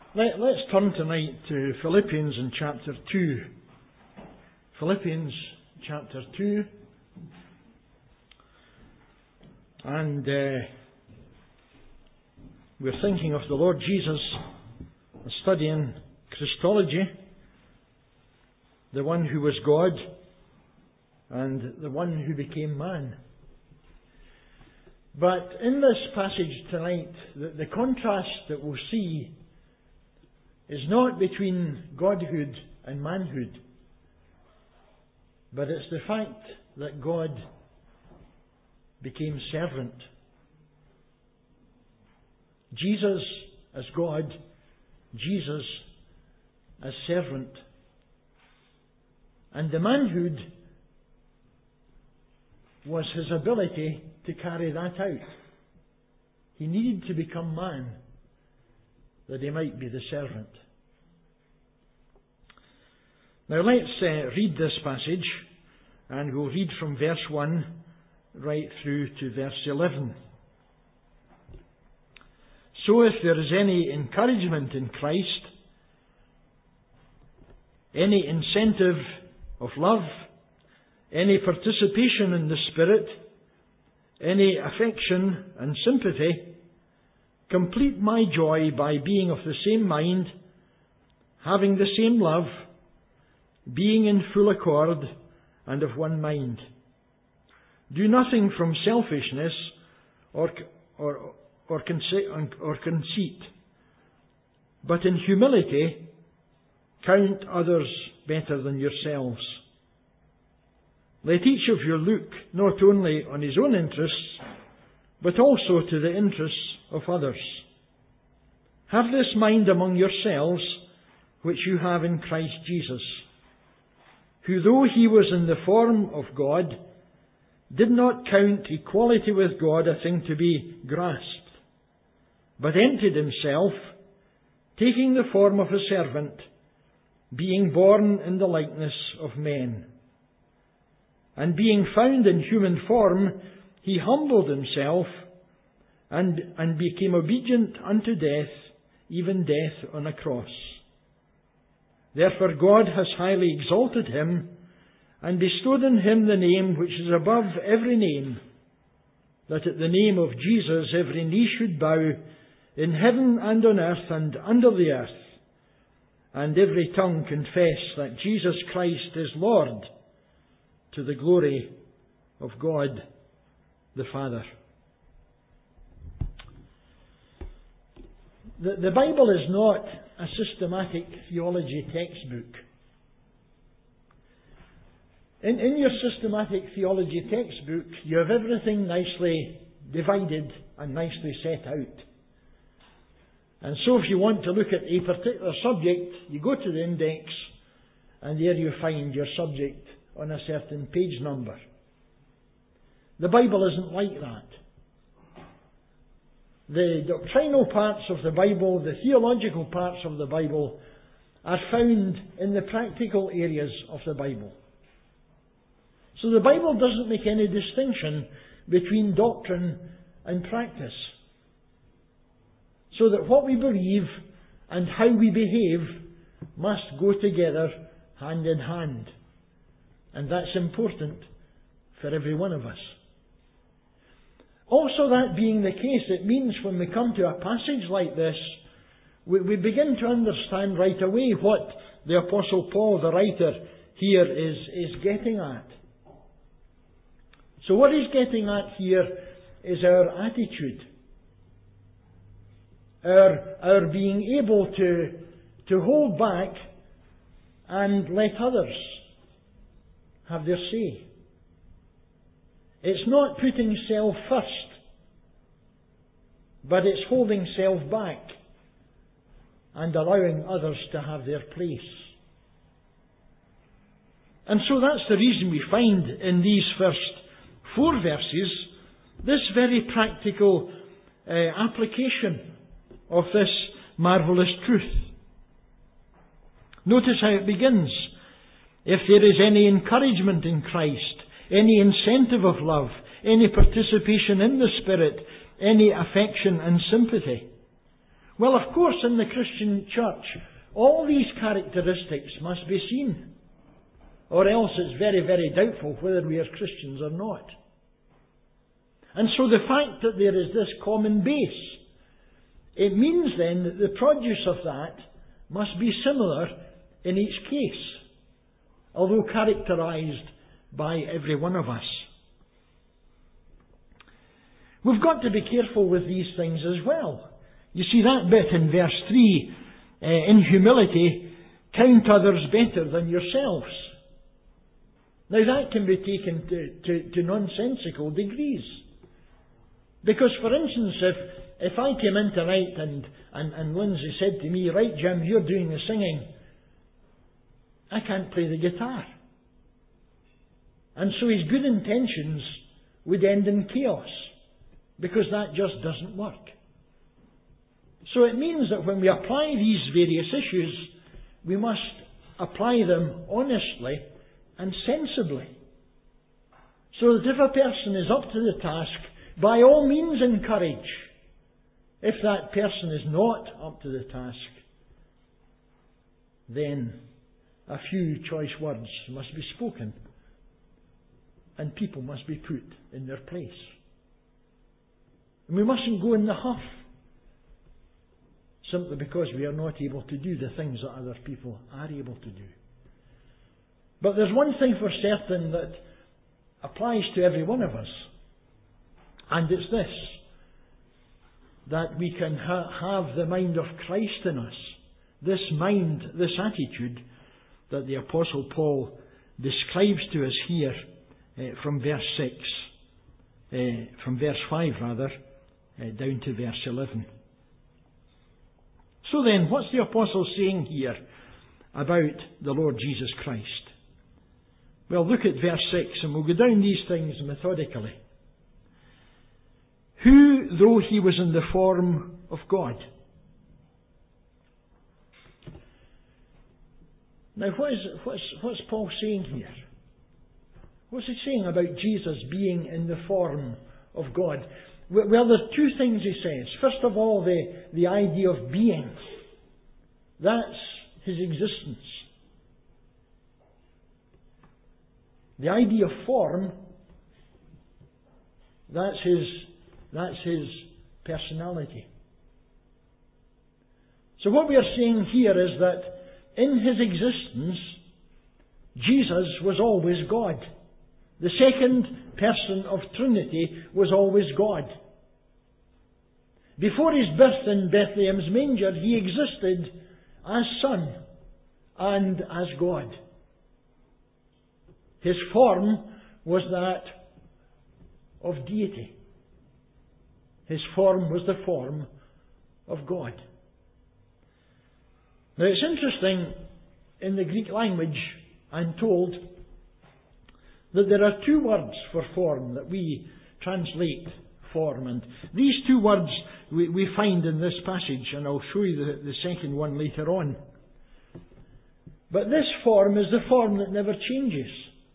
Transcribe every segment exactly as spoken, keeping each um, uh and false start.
Let, let's turn tonight to Philippians in chapter two. Philippians chapter two. And uh, we're thinking of the Lord Jesus, studying Christology, the one who was God and the one who became man. But in this passage tonight, the, the contrast that we'll see is not between godhood and manhood, but it's the fact that God became servant. Jesus as God, Jesus as servant. And the manhood was his ability to carry that out. He needed to become man that he might be the servant. Now let's uh, read this passage, and we'll read from verse one right through to verse eleven. So if there is any encouragement in Christ, any incentive of love, any participation in the Spirit, any affection and sympathy, complete my joy by being of the same mind, having the same love, being in full accord and of one mind. Do nothing from selfishness or or or conceit, or conceit, but in humility count others better than yourselves. Let each of you look not only on his own interests, but also to the interests of others. Have this mind among yourselves, which you have in Christ Jesus, who though he was in the form of God, did not count equality with God a thing to be grasped, but emptied himself, taking the form of a servant, being born in the likeness of men. And being found in human form, he humbled himself and, and became obedient unto death, even death on a cross. Therefore God has highly exalted him and bestowed on him the name which is above every name, that at the name of Jesus every knee should bow in heaven and on earth and under the earth, and every tongue confess that Jesus Christ is Lord, to the glory of God the Father. The, the Bible is not a systematic theology textbook. In, in your systematic theology textbook, you have everything nicely divided and nicely set out. And so if you want to look at a particular subject, you go to the index, and there you find your subject on a certain page number. The Bible isn't like that. The doctrinal parts of the Bible, the theological parts of the Bible, are found in the practical areas of the Bible. So the Bible doesn't make any distinction between doctrine and practice. So that what we believe and how we behave must go together hand in hand. And that's important for every one of us. Also, that being the case, it means when we come to a passage like this, we, we begin to understand right away what the Apostle Paul, the writer, here is, is getting at. So what he's getting at here is our attitude. Our, our being able to, to hold back and let others have their say. It's not putting self first, but it's holding self back and allowing others to have their place. And so that's the reason we find in these first four verses this very practical uh, application of this marvellous truth. Notice how it begins. If there is any encouragement in Christ, any incentive of love, any participation in the Spirit, any affection and sympathy. Well, of course, in the Christian church, all these characteristics must be seen, or else it's very, very doubtful whether we are Christians or not. And so the fact that there is this common base, it means then that the produce of that must be similar in each case, although characterized by every one of us. We've got to be careful with these things as well. You see that bit in verse three, uh, in humility, count others better than yourselves. Now that can be taken to, to, to nonsensical degrees. Because, for instance, if, if I came in tonight and, and, and Lindsay said to me, right, Jim, you're doing the singing, I can't play the guitar. And so his good intentions would end in chaos, because that just doesn't work. So it means that when we apply these various issues, we must apply them honestly and sensibly. So that if a person is up to the task, by all means encourage. If that person is not up to the task, then a few choice words must be spoken, and people must be put in their place. And we mustn't go in the huff simply because we are not able to do the things that other people are able to do. But there's one thing for certain that applies to every one of us, and it's this: that we can ha- have the mind of Christ in us. This mind, this attitude that the Apostle Paul describes to us here uh, from verse six, uh, from verse five rather, uh, down to verse eleven. So then, what's the Apostle saying here about the Lord Jesus Christ? Well, look at verse six, and we'll go down these things methodically. Who, though he was in the form of God. Now, what is, what's, what's Paul saying here? What's he saying about Jesus being in the form of God? Well, there's two things he says. First of all, the, the idea of being. That's his existence. The idea of form, that's his That's his personality. So what we are saying here is that in his existence, Jesus was always God. The second person of Trinity was always God. Before his birth in Bethlehem's manger, he existed as Son and as God. His form was that of deity. His form was the form of God. Now it's interesting, in the Greek language, I'm told, that there are two words for form that we translate form. And these two words we, we find in this passage, and I'll show you the, the second one later on. But this form is the form that never changes.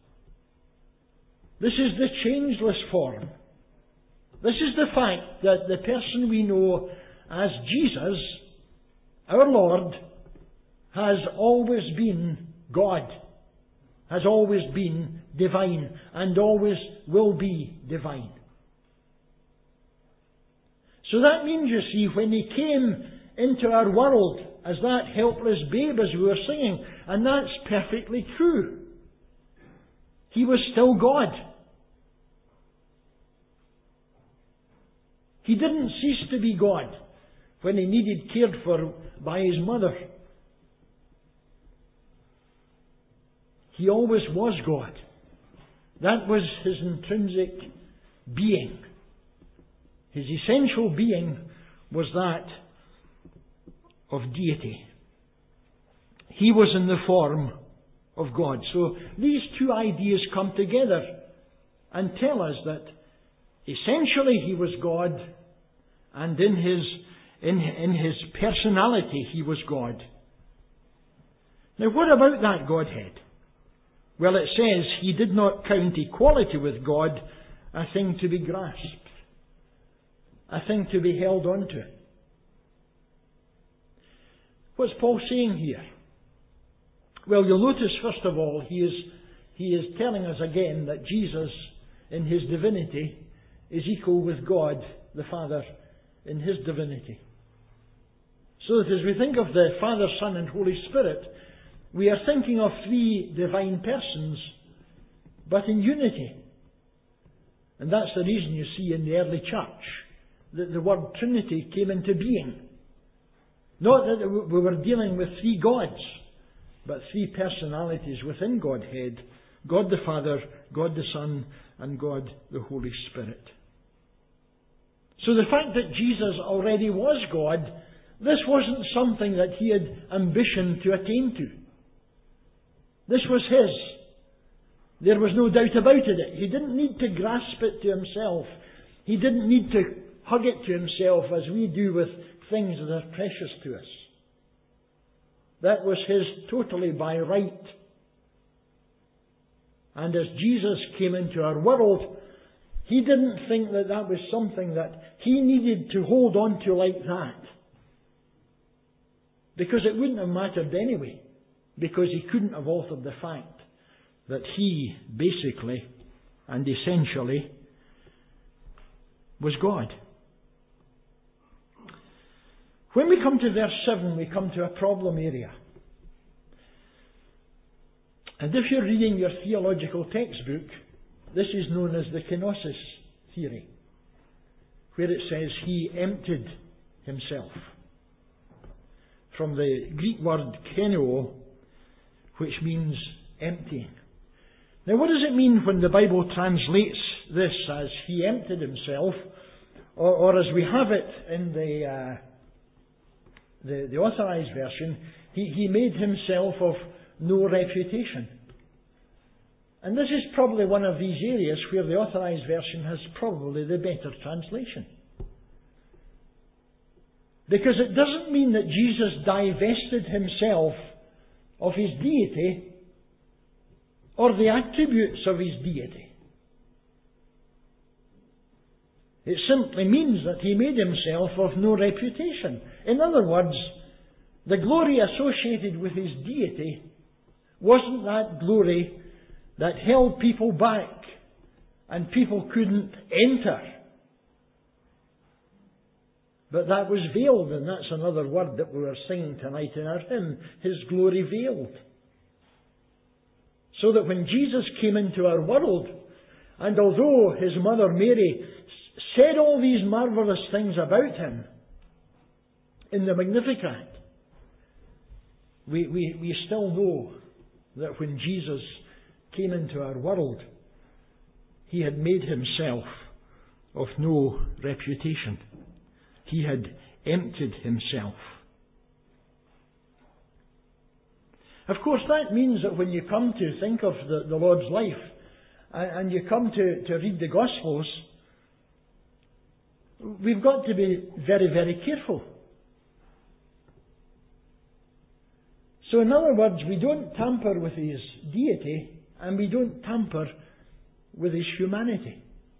This is the changeless form. This is the fact that the person we know as Jesus, our Lord, has always been God, has always been divine, and always will be divine. So that means, you see, when He came into our world as that helpless babe, as we were singing, and that's perfectly true, He was still God. He didn't cease to be God when He needed cared for by His mother. He always was God. That was His intrinsic being. His essential being was that of deity. He was in the form of God. So these two ideas come together and tell us that essentially He was God, and in His, in, in His personality He was God. Now what about that Godhead? Well, it says He did not count equality with God a thing to be grasped, a thing to be held on to. What's Paul saying here? Well, you'll notice, first of all, he is, he is telling us again that Jesus, in his divinity, is equal with God, the Father, in his divinity. So that as we think of the Father, Son, and Holy Spirit, we are thinking of three divine persons, but in unity. And that's the reason you see in the early church that the word Trinity came into being. Not that we were dealing with three gods, but three personalities within Godhead: God the Father, God the Son, and God the Holy Spirit. So the fact that Jesus already was God, this wasn't something that he had ambition to attain to. This was his. There was no doubt about it. He didn't need to grasp it to himself. He didn't need to hug it to himself as we do with things that are precious to us. That was his totally by right. And as Jesus came into our world, he didn't think that that was something that he needed to hold on to like that. Because it wouldn't have mattered anyway. Because he couldn't have altered the fact that he basically and essentially was God. When we come to verse seven, we come to a problem area. And if you're reading your theological textbook, this is known as the kenosis theory, where it says he emptied himself. From the Greek word keno, which means emptying. Now, what does it mean when the Bible translates this as he emptied himself, or, or as we have it in the uh, the, the Authorized Version, he, he made himself of no reputation. And this is probably one of these areas where the Authorized Version has probably the better translation. Because it doesn't mean that Jesus divested himself of his deity or the attributes of his deity. It simply means that he made himself of no reputation. In other words, the glory associated with his deity wasn't that glory that held people back and people couldn't enter. But that was veiled, and that's another word that we were singing tonight in our hymn, his glory veiled. So that when Jesus came into our world, and although his mother Mary said all these marvellous things about him in the Magnificat, we, we, we still know that when Jesus came into our world, he had made himself of no reputation. He had emptied himself. Of course, that means that when you come to think of the, the Lord's life, and you come to, to read the Gospels, we've got to be very, very careful. So in other words, we don't tamper with his deity, and we don't tamper with his humanity.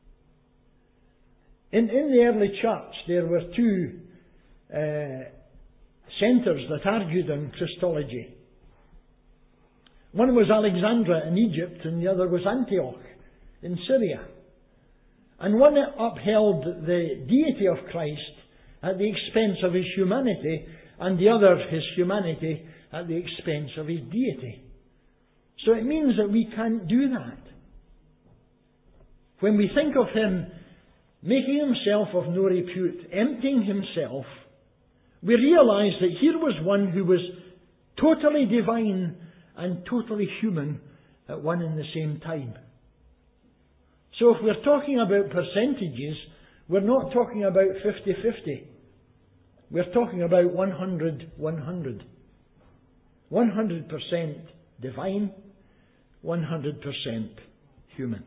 In, in the early church, there were two uh, centres that argued on Christology. One was Alexandria in Egypt, and the other was Antioch in Syria. And one upheld the deity of Christ at the expense of his humanity, and the other his humanity at the expense of his deity. So it means that we can't do that. When we think of him making himself of no repute, emptying himself, we realise that here was one who was totally divine and totally human at one and the same time. So if we're talking about percentages, we're not talking about fifty-fifty. We're talking about one hundred one hundred. one hundred percent divine, one hundred percent human.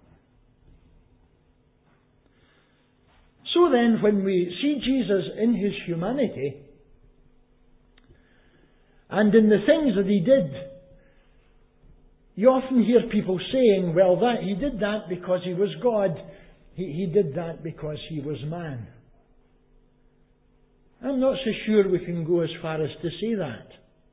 So then, when we see Jesus in his humanity, and in the things that he did, you often hear people saying, well, that he did that because he was God, he, he did that because he was man. I'm not so sure we can go as far as to say that.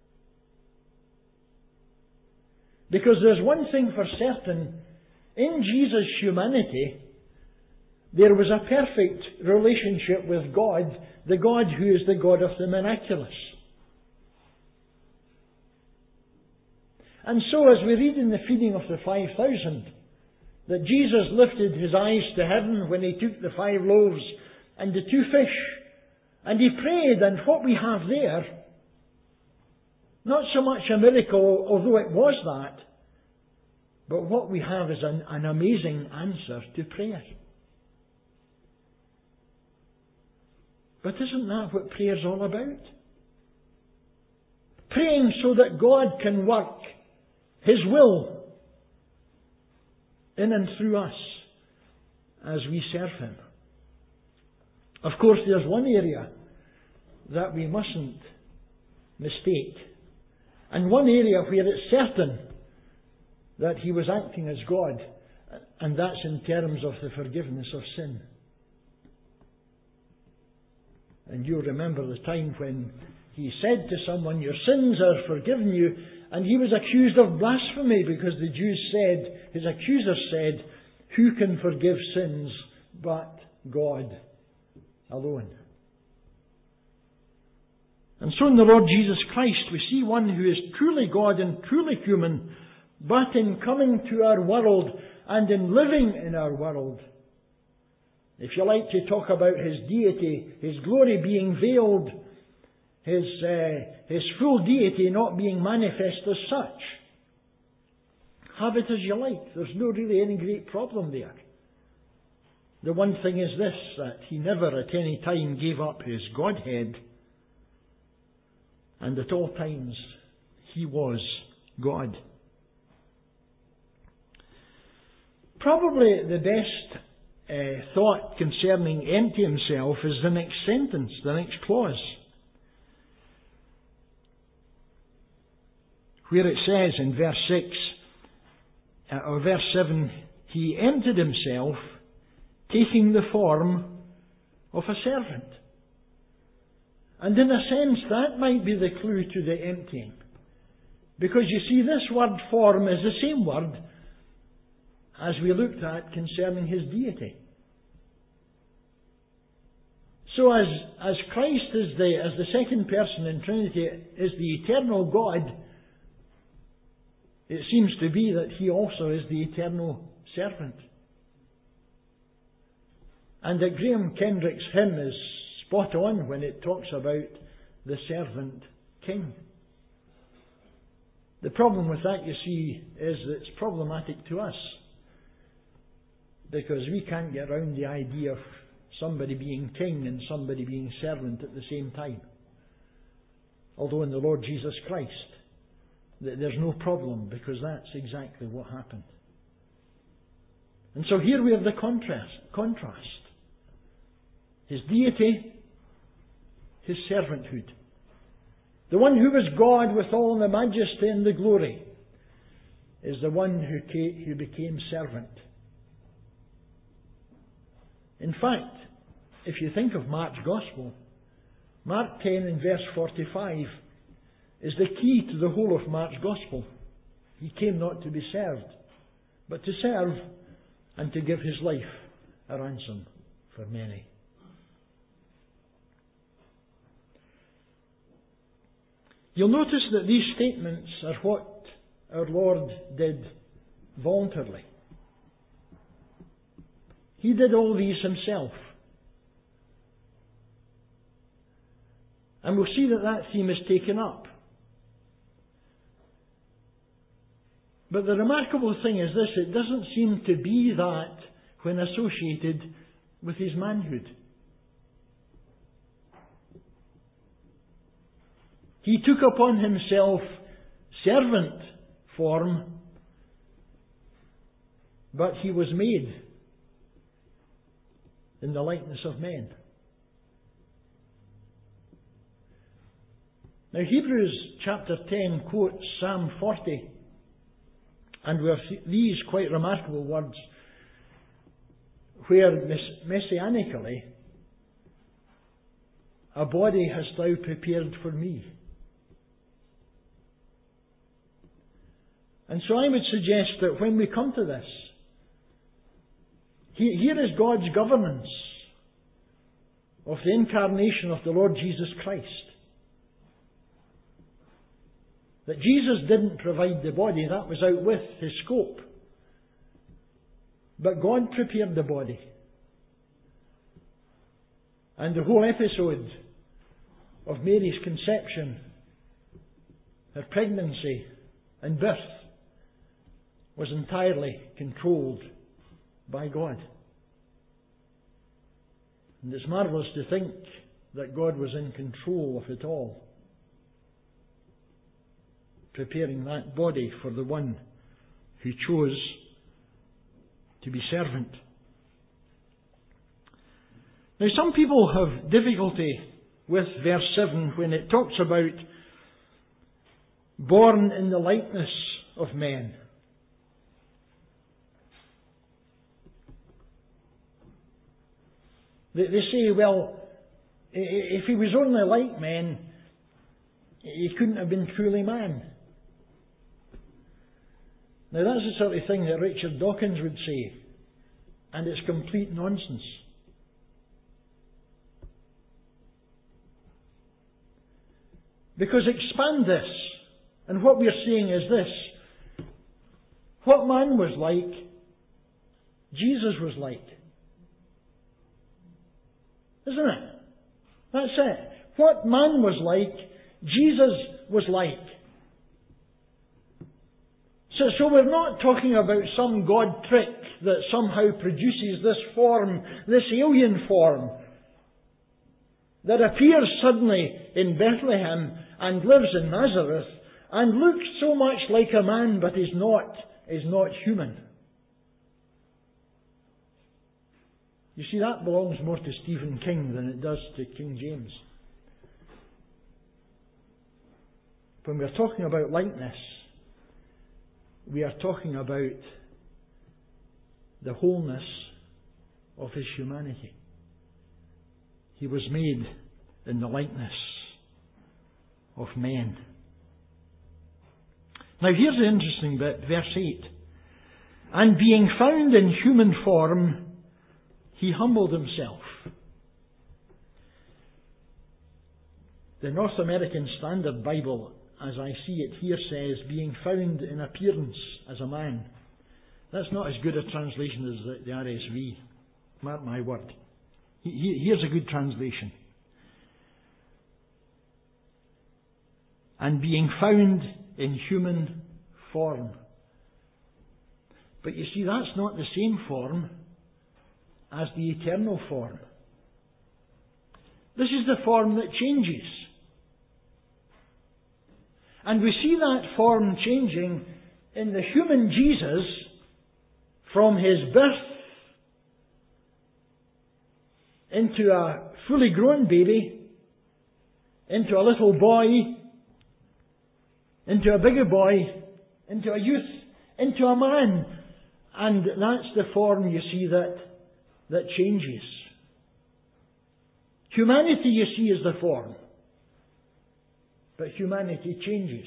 Because there's one thing for certain, in Jesus' humanity, there was a perfect relationship with God, the God who is the God of the miraculous. And so as we read in the feeding of the five thousand, that Jesus lifted His eyes to heaven when He took the five loaves and the two fish, and He prayed, and what we have there, not so much a miracle, although it was that, but what we have is an, an amazing answer to prayer. But isn't that what prayer's all about? Praying so that God can work His will in and through us as we serve Him. Of course, there's one area that we mustn't mistake, and one area where it's certain that He was acting as God, and that's in terms of the forgiveness of sin. And you'll remember the time when He said to someone, "Your sins are forgiven you," and he was accused of blasphemy because the Jews said, his accusers said, "Who can forgive sins but God alone?" And so in the Lord Jesus Christ we see one who is truly God and truly human, but in coming to our world and in living in our world, if you like to talk about His deity, His glory being veiled, His, uh, His full deity not being manifest as such, have it as you like. There's no really any great problem there. The one thing is this, that He never at any time gave up His Godhead, and at all times He was God. Probably the best uh, thought concerning empty Himself is the next sentence, the next clause, where it says in verse six, uh, or verse seven, He emptied Himself, taking the form of a servant. And in a sense, that might be the clue to the emptying. Because you see, this word form is the same word as we looked at concerning His deity. So as, as Christ is the, as the second person in Trinity is the eternal God, it seems to be that He also is the eternal servant. And that Graham Kendrick's hymn is spot on when it talks about the servant king. The problem with that, you see, is that it's problematic to us, because we can't get around the idea of somebody being king and somebody being servant at the same time. Although in the Lord Jesus Christ, there's no problem, because that's exactly what happened. And so here we have the contrast. Contrast. His deity, His servanthood. The one who was God with all the majesty and the glory is the one who, came, who became servant. In fact, if you think of Mark's Gospel, Mark ten and verse forty-five is the key to the whole of Mark's Gospel. He came not to be served, but to serve and to give His life a ransom for many. You'll notice that these statements are what our Lord did voluntarily. He did all these Himself. And we'll see that that theme is taken up. But the remarkable thing is this, it doesn't seem to be that when associated with His manhood. He took upon Himself servant form, but He was made in the likeness of men. Now Hebrews chapter ten quotes Psalm forty, and we have these quite remarkable words where messianically a body hast thou prepared for me. And so I would suggest that when we come to this, here is God's governance of the incarnation of the Lord Jesus Christ. That Jesus didn't provide the body, that was out with his scope. But God prepared the body. And the whole episode of Mary's conception, her pregnancy and birth was entirely controlled by God. And it's marvellous to think that God was in control of it all, preparing that body for the one who chose to be servant. Now, some people have difficulty with verse seven when it talks about born in the likeness of men. They, they say, well, if he was only like men, he couldn't have been truly man. Now, that's the sort of thing that Richard Dawkins would say, and it's complete nonsense. Because expand this, and what we're seeing is this. What man was like, Jesus was like. Isn't it? That's it. What man was like, Jesus was like. So, so we're not talking about some God trick that somehow produces this form, this alien form, that appears suddenly in Bethlehem and lives in Nazareth and looks so much like a man but is not, is not human. You see, that belongs more to Stephen King than it does to King James. When we're talking about likeness, we are talking about the wholeness of his humanity. He was made in the likeness of men. Now here's the interesting bit, verse eight. And being found in human form, he humbled himself. The North American Standard Bible, as I see it here, says, being found in appearance as a man. That's not as good a translation as the, the R S V. Mark my word. He, here's a good translation. And being found in human form. But you see, that's not the same form as the eternal form. This is the form that changes. And we see that form changing in the human Jesus from his birth into a fully grown baby, into a little boy, into a bigger boy, into a youth, into a man. And that's the form, you see, that, that changes. Humanity, you see, is the form. But humanity changes.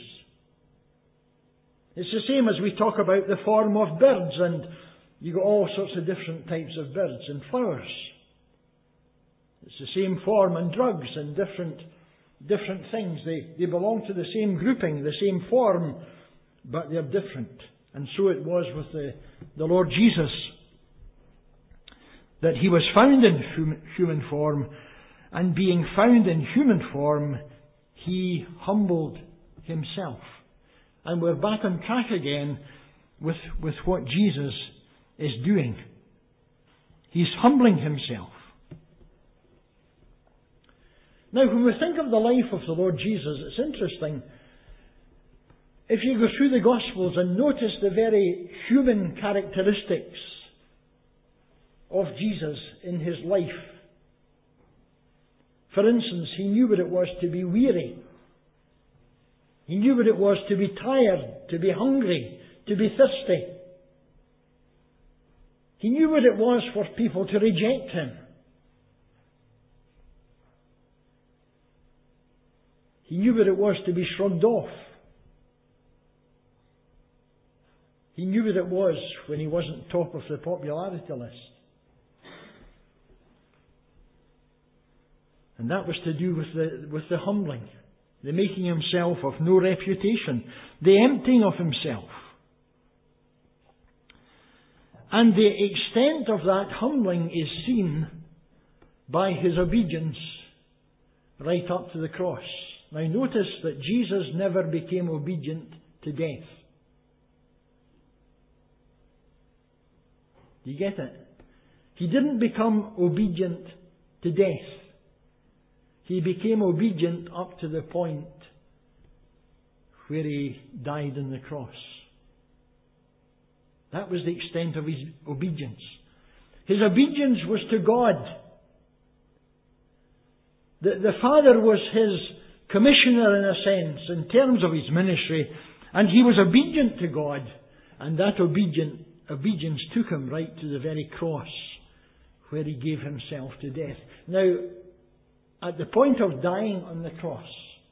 It's the same as we talk about the form of birds, and you've got all sorts of different types of birds and flowers. It's the same form and drugs and different different things. They, they belong to the same grouping, the same form, but they're different. And so it was with the, the Lord Jesus, that he was found in hum, human form, and being found in human form, he humbled himself. And we're back on track again with, with what Jesus is doing. He's humbling himself. Now, when we think of the life of the Lord Jesus, it's interesting. If you go through the Gospels and notice the very human characteristics of Jesus in his life. For instance, he knew what it was to be weary. He knew what it was to be tired, to be hungry, to be thirsty. He knew what it was for people to reject him. He knew what it was to be shrugged off. He knew what it was when he wasn't top of the popularity list. And that was to do with the, with the humbling, the making himself of no reputation, the emptying of himself. And the extent of that humbling is seen by his obedience right up to the cross. Now notice that Jesus never became obedient to death. Do you get it? He didn't become obedient to death. He became obedient up to the point where he died on the cross. That was the extent of his obedience. His obedience was to God. The, the Father was his commissioner in a sense, in terms of his ministry, and he was obedient to God, and that obedient, obedience took him right to the very cross, where he gave himself to death. Now, at the point of dying on the cross,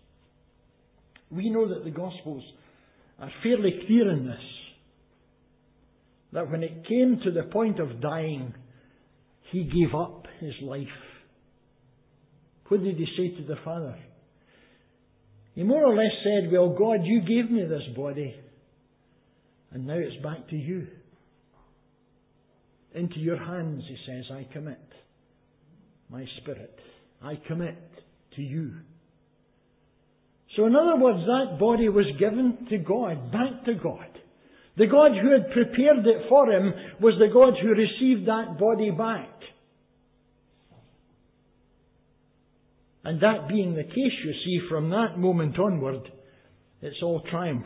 we know that the Gospels are fairly clear in this, that when it came to the point of dying, he gave up his life. What did he say to the Father? He more or less said, well, God, you gave me this body, and now it's back to you. Into your hands, he says, I commit my spirit. I commit to you. So in other words, that body was given to God, back to God. The God who had prepared it for him was the God who received that body back. And that being the case, you see, from that moment onward, it's all triumph.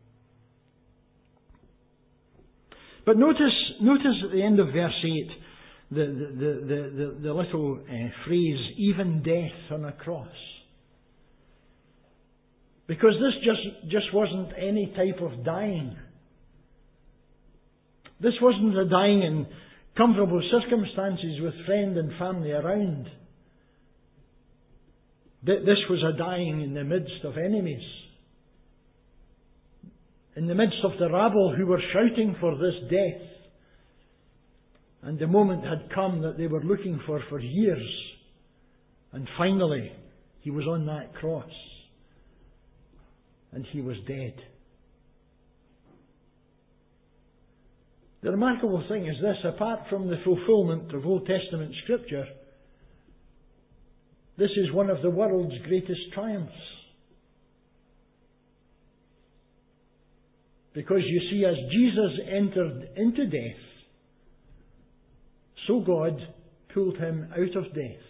But notice, notice at the end of verse eight, the, the, the, the, the little uh, phrase, even death on a cross. Because this just, just wasn't any type of dying. This wasn't a dying in comfortable circumstances with friend and family around. This was a dying in the midst of enemies. In the midst of the rabble who were shouting for this death. And the moment had come that they were looking for for years. And finally, he was on that cross. And he was dead. The remarkable thing is this, apart from the fulfillment of Old Testament Scripture, this is one of the world's greatest triumphs. Because you see, as Jesus entered into death, so God pulled him out of death.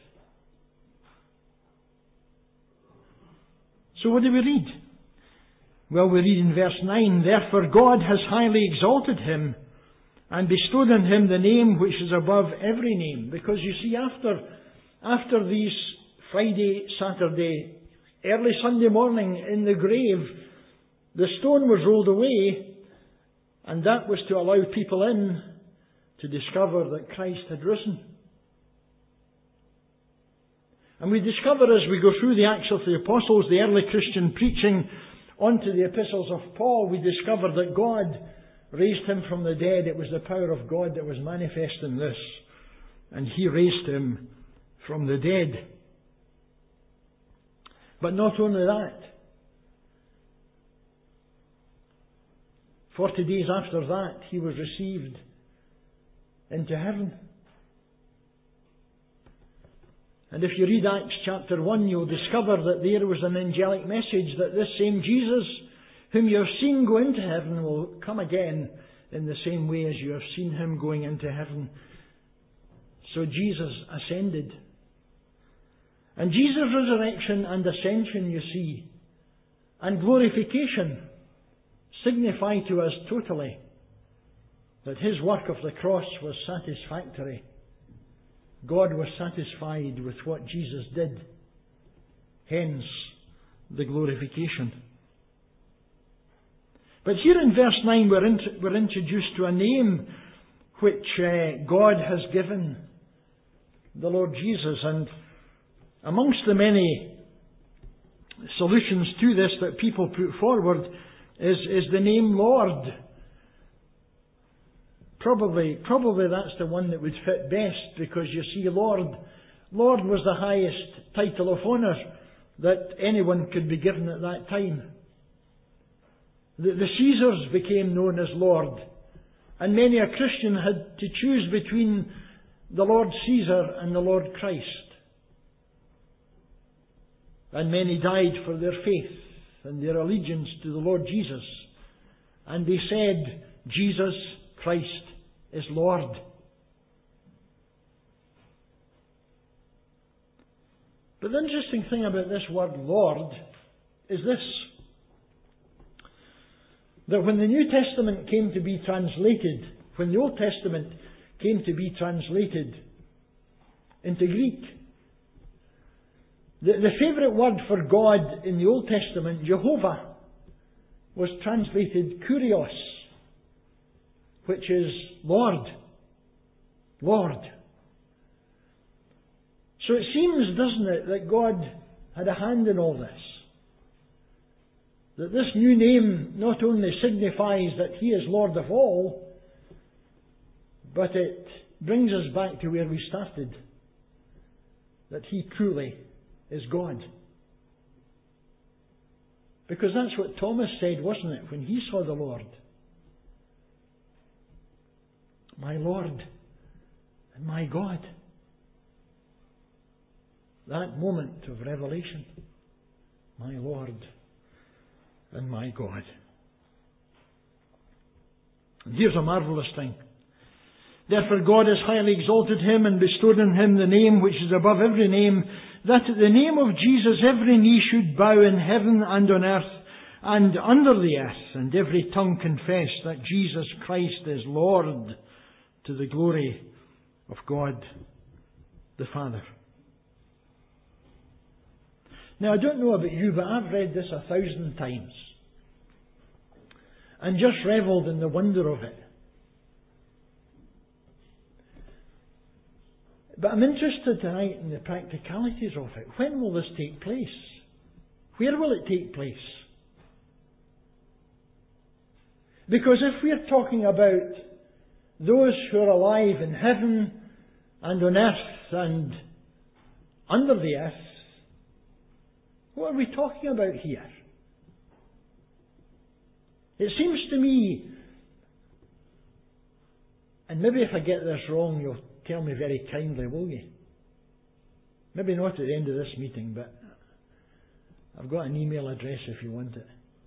So what do we read? Well, we read in verse nine, therefore God has highly exalted him and bestowed on him the name which is above every name. Because you see, after, after these Friday, Saturday, early Sunday morning in the grave, the stone was rolled away, and that was to allow people in to discover that Christ had risen. And we discover as we go through the Acts of the Apostles, the early Christian preaching onto the epistles of Paul, we discover that God raised him from the dead. It was the power of God that was manifest in this. And he raised him from the dead. But not only that. Forty days after that, he was received into heaven. And if you read Acts chapter one, you'll discover that there was an angelic message that this same Jesus, whom you have seen go into heaven, will come again in the same way as you have seen him going into heaven. So Jesus ascended. And Jesus' resurrection and ascension, you see, and glorification signify to us totally that his work of the cross was satisfactory. God was satisfied with what Jesus did. Hence, the glorification. But here in verse nine we're, int- we're introduced to a name which uh, God has given the Lord Jesus. And amongst the many solutions to this that people put forward is, is the name Lord. Probably, probably that's the one that would fit best, because you see, Lord, Lord was the highest title of honour that anyone could be given at that time. The, the Caesars became known as Lord, and many a Christian had to choose between the Lord Caesar and the Lord Christ. And many died for their faith and their allegiance to the Lord Jesus. And they said, Jesus Christ is Lord. But the interesting thing about this word Lord is this: that when the New Testament came to be translated, when the Old Testament came to be translated into Greek, the, the favourite word for God in the Old Testament, Jehovah, was translated Kurios, which is Lord. Lord. So it seems, doesn't it, that God had a hand in all this. That this new name not only signifies that He is Lord of all, but it brings us back to where we started. That He truly is God. Because that's what Thomas said, wasn't it, when he saw the Lord? My Lord and my God. That moment of revelation. My Lord and my God. And here's a marvellous thing. Therefore God has highly exalted Him and bestowed on Him the name which is above every name, that at the name of Jesus every knee should bow in heaven and on earth and under the earth, and every tongue confess that Jesus Christ is Lord, to the glory of God the Father. Now, I don't know about you, but I've read this a thousand times and just revelled in the wonder of it. But I'm interested tonight in the practicalities of it. When will this take place? Where will it take place? Because if we're talking about those who are alive in heaven and on earth and under the earth, what are we talking about here? It seems to me, and maybe if I get this wrong, you'll tell me very kindly, will you? Maybe not at the end of this meeting, but I've got an email address if you want it.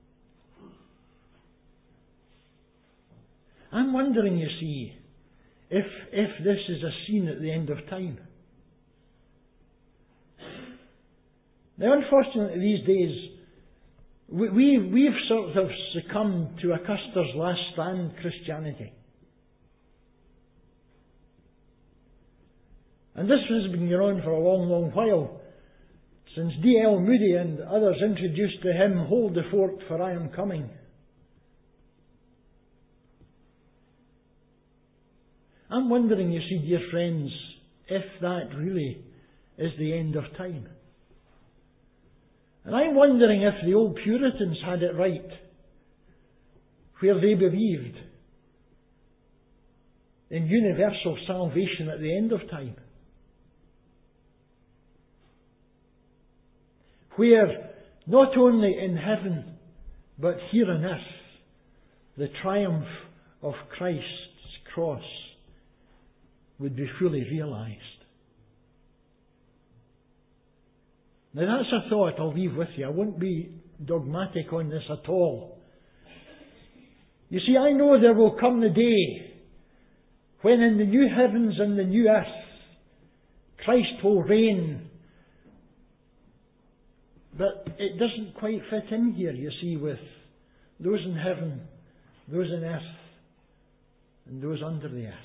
I'm wondering, you see, if if this is a scene at the end of time. Now, unfortunately, these days, we, we, we've sort of succumbed to a Custer's last stand Christianity. And this has been going on for a long, long while, since D L Moody and others introduced the hymn, Hold the Fort, for I am coming. I'm wondering, you see, dear friends, if that really is the end of time. And I'm wondering if the old Puritans had it right, where they believed in universal salvation at the end of time. Where not only in heaven, but here on earth, the triumph of Christ's cross would be fully realised. Now that's a thought I'll leave with you. I won't be dogmatic on this at all. You see, I know there will come the day when in the new heavens and the new earth, Christ will reign. But it doesn't quite fit in here, you see, with those in heaven, those in earth, and those under the earth.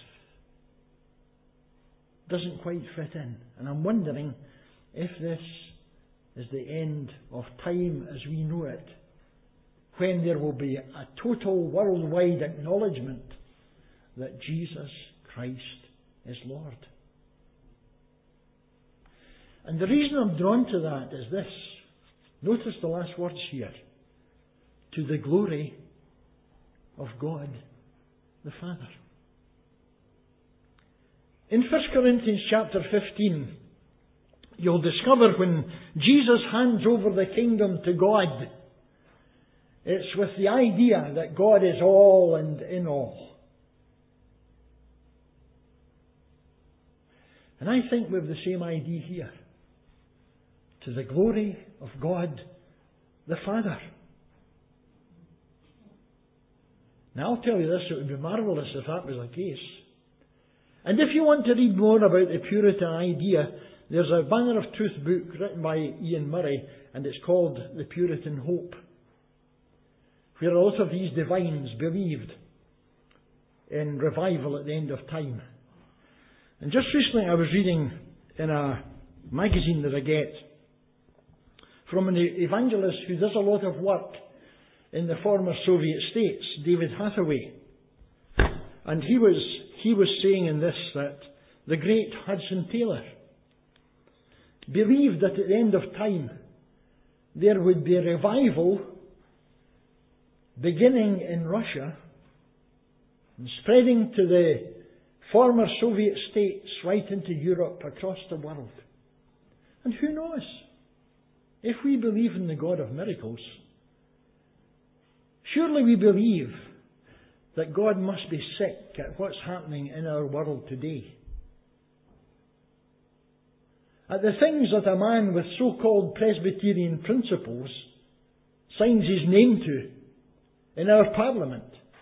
Doesn't quite fit in. And I'm wondering if this is the end of time as we know it, when there will be a total worldwide acknowledgement that Jesus Christ is Lord. And the reason I'm drawn to that is this. Notice the last words here. To the glory of God the Father. In First Corinthians chapter fifteen, you'll discover when Jesus hands over the kingdom to God, it's with the idea that God is all and in all. And I think we have the same idea here. To the glory of God the Father. Now I'll tell you this, it would be marvellous if that was the case. And if you want to read more about the Puritan idea, there's a Banner of Truth book written by Ian Murray, and it's called The Puritan Hope, where a lot of these divines believed in revival at the end of time. And just recently I was reading in a magazine that I get from an evangelist who does a lot of work in the former Soviet states, David Hathaway. And he was, he was saying in this that the great Hudson Taylor believed that at the end of time there would be a revival beginning in Russia and spreading to the former Soviet states right into Europe, across the world. And who knows? If we believe in the God of miracles, surely we believe that God must be sick at what's happening in our world today. At the things that a man with so-called Presbyterian principles signs his name to in our Parliament.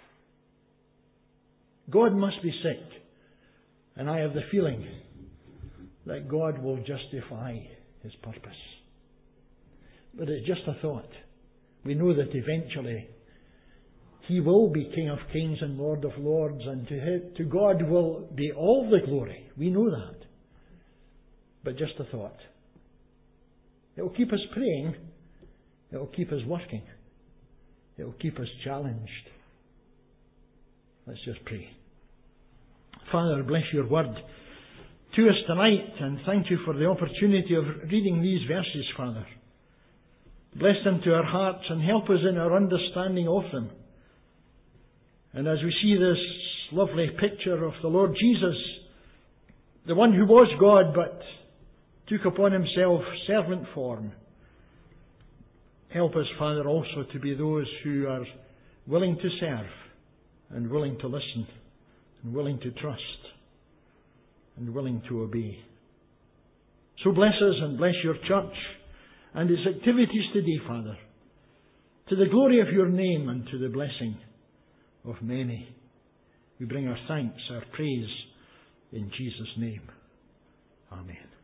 God must be sick. And I have the feeling that God will justify His purpose. But it's just a thought. We know that eventually He will be King of Kings and Lord of Lords, and to, him, to God will be all the glory. We know that. But just a thought. It will keep us praying. It will keep us working. It will keep us challenged. Let's just pray. Father, bless your word to us tonight, and thank you for the opportunity of reading these verses, Father. Bless them to our hearts and help us in our understanding of them. And as we see this lovely picture of the Lord Jesus, the one who was God but took upon Himself servant form, help us, Father, also to be those who are willing to serve and willing to listen and willing to trust and willing to obey. So bless us and bless your church and its activities today, Father, to the glory of your name and to the blessing of many. We bring our thanks, our praise in Jesus' name. Amen.